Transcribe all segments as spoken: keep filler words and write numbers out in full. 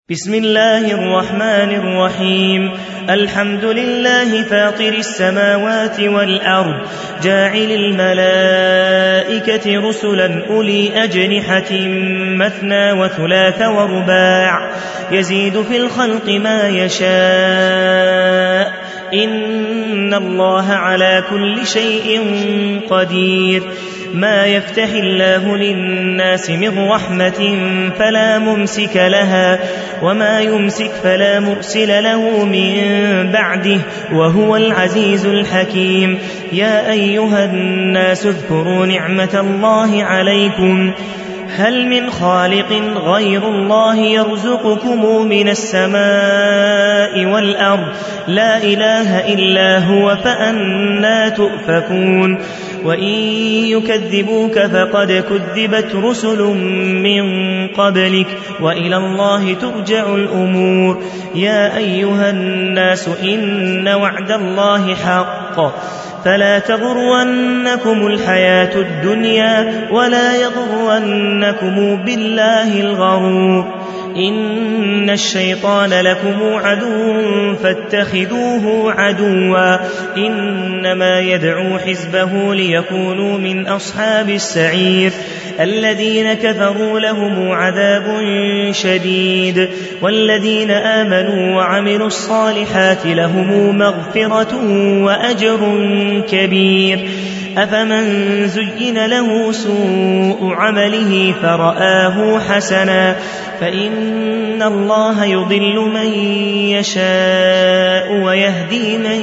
بسم الله الرحمن الرحيم. الحمد لله فاطر السماوات والأرض جاعل الملائكة رسلا أولي أجنحة مثنى وثلاث ورباع يزيد في الخلق ما يشاء إن الله على كل شيء قدير. ما يفتح الله للناس من رحمة فلا ممسك لها وما يمسك فلا مرسل له من بعده وهو العزيز الحكيم. يا أيها الناس اذكروا نعمة الله عليكم هل من خالق غير الله يرزقكم من السماء والأرض لا إله إلا هو فأنى تؤفكون. وإن يكذبوك فقد كذبت رسل من قبلك وإلى الله ترجع الأمور. يا أيها الناس إن وعد الله حق فلا تغرنكم الحياة الدنيا ولا يغرنكم بالله الغرور. إن الشيطان لكم عدو فاتخذوه عدوا إنما يدعو حزبه ليكونوا من أصحاب السعير. الذين كفروا لهم عذاب شديد والذين آمنوا وعملوا الصالحات لهم مغفرة وأجر كبير. أفمن زين له سوء عمله فرآه حسنا فإن الله يضل من يشاء ويهدي من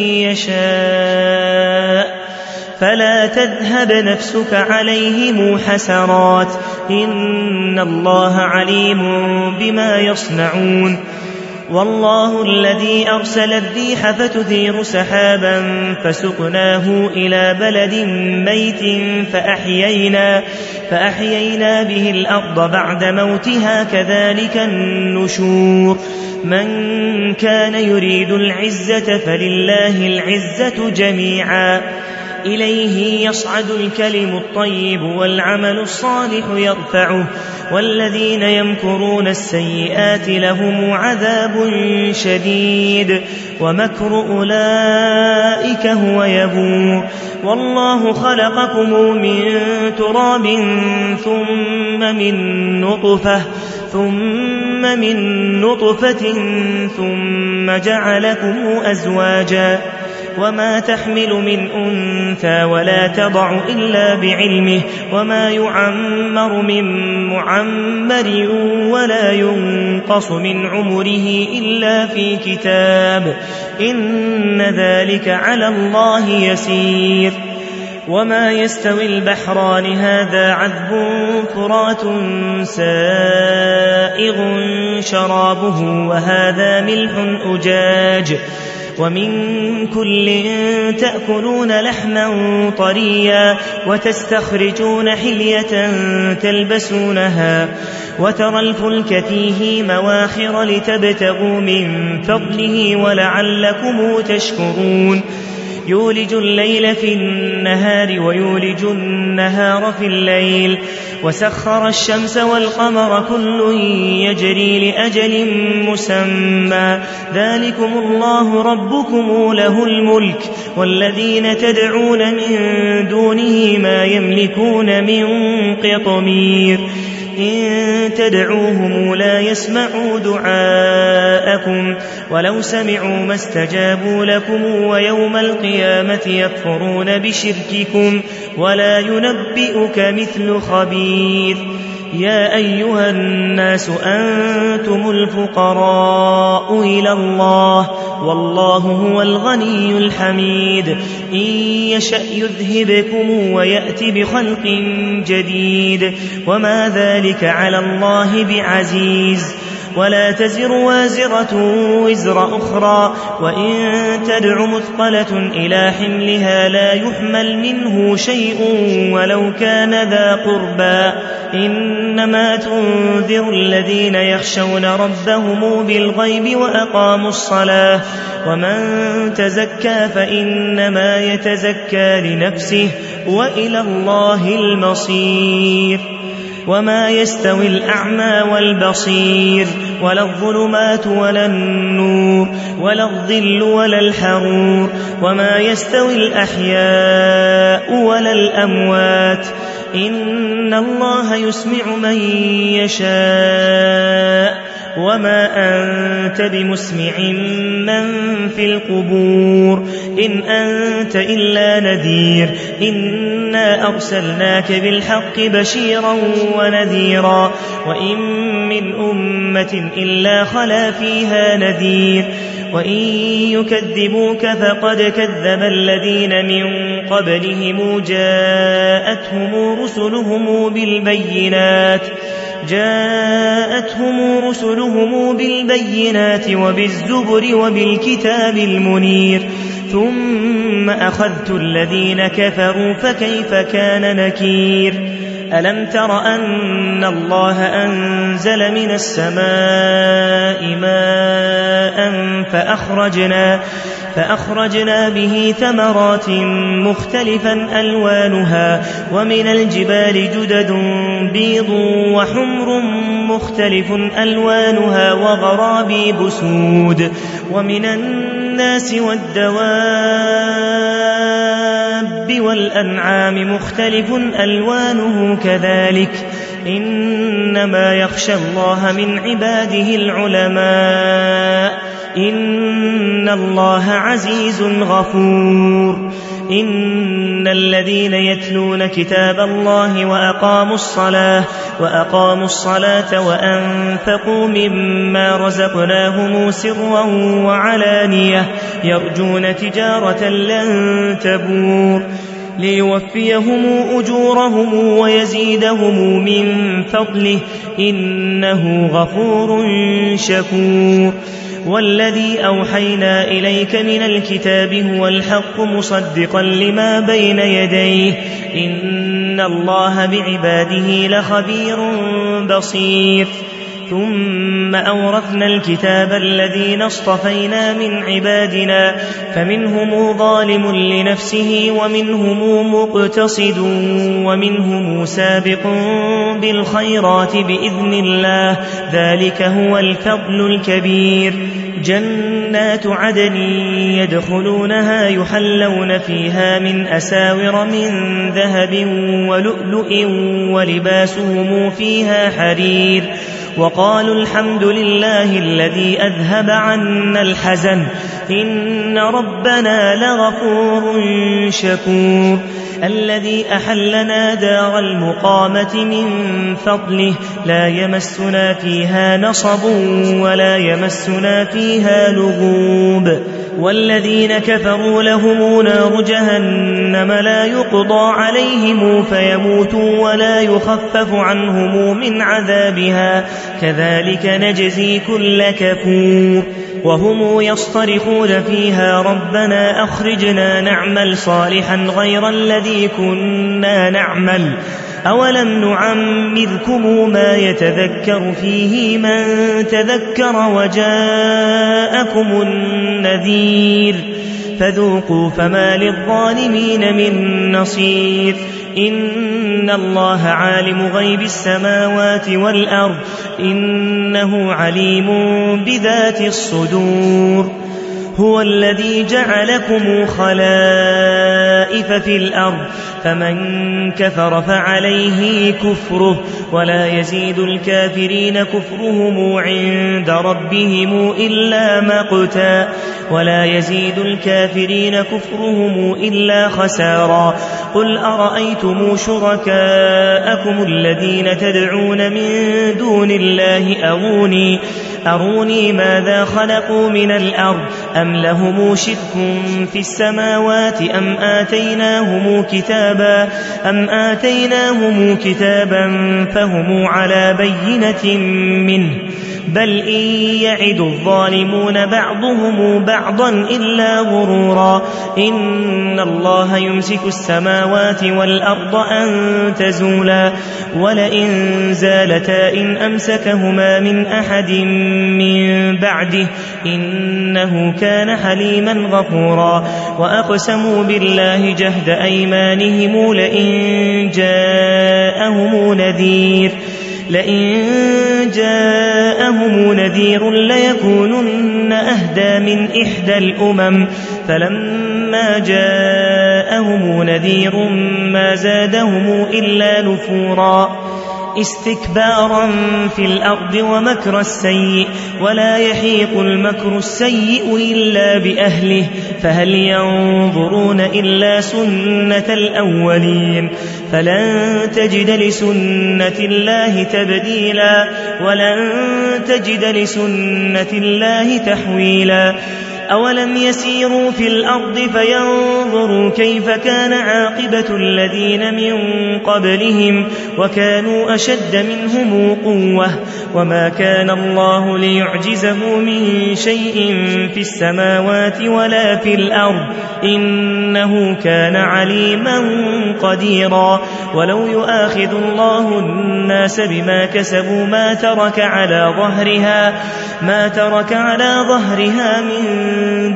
يشاء فلا تذهب نفسك عليهم حسرات إن الله عليم بما يصنعون. والله الذي أرسل الريح فتثير سحابا فسقناه إلى بلد ميت فأحيينا, فأحيينا به الأرض بعد موتها كذلك النشور. من كان يريد العزة فلله العزة جميعا إليه يصعد الكلم الطيب والعمل الصالح يرفعه والذين يمكرون السيئات لهم عذاب شديد ومكر أولئك هو يبور. والله خلقكم من تراب ثم من نطفة ثم من نطفة ثم جعلكم أزواجا وما تحمل من أنثى ولا تضع إلا بعلمه وما يعمر من معمر ولا ينقص من عمره إلا في كتاب إن ذلك على الله يسير. وما يستوي البحران هذا عذب فرات سائغ شرابه وهذا ملح أجاج ومن كل تأكلون لحما طريا وتستخرجون حلية تلبسونها وترى الفلك فيه مواخر لتبتغوا من فضله ولعلكم تشكرون. يولج الليل في النهار ويولج النهار في الليل وسخر الشمس والقمر كل يجري لأجل مسمى ذلكم الله ربكم له الملك والذين تدعون من دونه ما يملكون من قطمير. إن تدعوهم لا يسمعوا دعاءكم ولو سمعوا ما استجابوا لكم ويوم القيامة يكفرون بشرككم ولا ينبئك مثل خبير. يا أيها الناس أنتم الفقراء إلى الله والله هو الغني الحميد. إن يشأ يذهبكم ويأتي بخلق جديد وما ذلك على الله بعزيز. ولا تزر وازرة وزر أخرى وإن تدع مثقلة إلى حملها لا يحمل منه شيء ولو كان ذا قربى إنما تنذر الذين يخشون ربهم بالغيب وأقاموا الصلاة ومن تزكى فإنما يتزكى لنفسه وإلى الله المصير. وما يستوي الأعمى والبصير ولا الظلمات ولا النور ولا الظل ولا الحرور وما يستوي الأحياء ولا الأموات إن الله يسمع من يشاء وما أنت بمسمع من في القبور إن أنت إلا نذير إنا أرسلناك بالحق بشيرا ونذيرا وإن من أمة إلا خلا فيها نذير وإن يكذبوك فقد كذب الذين من قبلهم جاءتهم رسلهم بالبينات جاءتهم رسلهم بالبينات وبالزبر وبالكتاب المنير ثم أخذت الذين كفروا فكيف كان نكير ألم تر أن الله أنزل من السماء ماء فأخرجنا, فأخرجنا به ثمرات مختلفا ألوانها ومن الجبال جدد بيض وحمر مختلف ألوانها وغرابيب سود ومن الناس والدواب والأنعام مختلف ألوانه كذلك إنما يخشى الله من عباده العلماء إن الله عزيز غفور إن الذين يتلون كتاب الله وأقاموا الصلاة وأقاموا الصلاة وأنفقوا مما رزقناهم سرا وعلانية يرجون تجارة لن تبور ليوفيهم أجورهم ويزيدهم من فضله إنه غفور شكور والذي أوحينا إليك من الكتاب هو الحق مصدقا لما بين يديه إن الله بعباده لخبير بصير ثم أورثنا الكتاب الذين اصطفينا من عبادنا فمنهم ظالم لنفسه ومنهم مقتصد ومنهم سابق بالخيرات بإذن الله ذلك هو الفضل الكبير جنات عدن يدخلونها يحلون فيها من أساور من ذهب ولؤلؤ ولباسهم فيها حرير وقالوا الحمد لله الذي أذهب عنا الحزن إن ربنا لغفور شكور الذي أحلنا دار المقامة من فضله لا يمسنا فيها نصب ولا يمسنا فيها لغوب والذين كفروا لهم نار جهنم لا يقضى عليهم فيموتوا ولا يخفف عنهم من عذابها كذلك نجزي كل كفور وهم يصطرخون فيها ربنا أخرجنا نعمل صالحا غير الذي كنا نعمل أولم نعمركم ما يتذكر فيه من تذكر وجاءكم النذير فذوقوا فما للظالمين من نصير إن الله عالم غيب السماوات والأرض إنه عليم بذات الصدور هو الذي جعلكم خلائف في الأرض فمن كفر فعليه كفره ولا يزيد الكافرين كفرهم عند ربهم إلا مقتا ولا يزيد الكافرين كفرهم إلا خسارا قل أرأيتم شركاءكم الذين تدعون من دون الله أروني أروني ماذا خلقوا من الأرض أم لهم شرك في السماوات أم آتيناهم كتابا أم آتيناهم كتابا فهم على بينة منه بل إن يعد الظالمون بعضهم بعضا إلا غرورا إن الله يمسك السماوات والأرض أن تزولا ولئن زالتا إن أمسكهما من أحد من بعده إنه كان حليما غفورا وأقسموا بالله جهد أيمانهم لئن جاءهم نذير لئن جاءهم نذير ليكونن أهدى من إحدى الأمم فلما جاءهم نذير ما زادهم إلا نفورا استكبارا في الأرض ومكر السيء ولا يحيق المكر السيء إلا بأهله فهل ينظرون إلا سنة الأولين فلن تجد لسنة الله تبديلا ولن تجد لسنة الله تحويلا أولم يسيروا في الأرض فينظروا كيف كان عاقبة الذين من قبلهم وكانوا أشد منهم قوة وما كان الله ليعجزه من شيء في السماوات ولا في الأرض إنه كان عليما قديرا ولو يؤاخذ الله الناس بما كسبوا ما ترك على ظهرها ما ترك على ظهرها من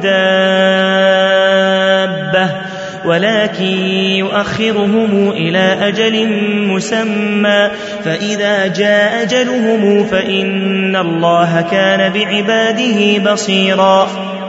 دابة ولكن يؤخرهم إلى أجل مسمى فإذا جاء أجلهم فإن الله كان بعباده بصيرا